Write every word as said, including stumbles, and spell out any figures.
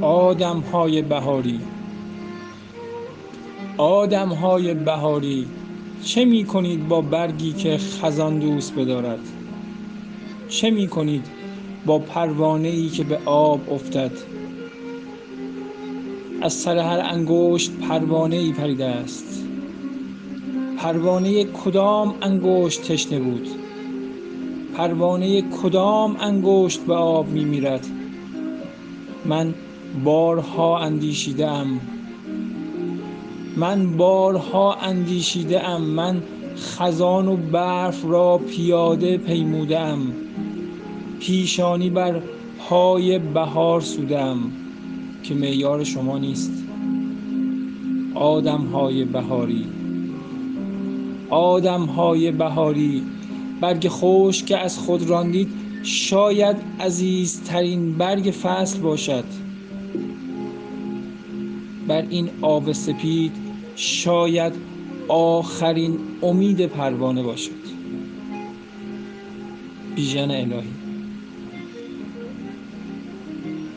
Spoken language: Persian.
آدم‌های بهاری، آدم‌های بهاری، چه می‌کنید با برگی که خزان دوست بدارد؟ چه می‌کنید با پروانه‌ای که به آب افتد؟ از سر هر انگشت پروانه‌ای پریده است. پروانه کدام انگشت تشنه بود؟ پروانه کدام انگشت به آب می‌میرد؟ من بارها اندیشیده‌ام، من بارها اندیشیده‌ام، من خزان و برف را پیاده پیموده‌ام، پیشانی بر پای بهار سوده‌ام که معیار شما نیست. آدم‌های بهاری، آدم‌های بهاری، برگ خشک که از خود راندید شاید عزیزترین برگ فصل باشد. بر این آب سپید شاید آخرین امید پروانه باشد. بیژن الهی.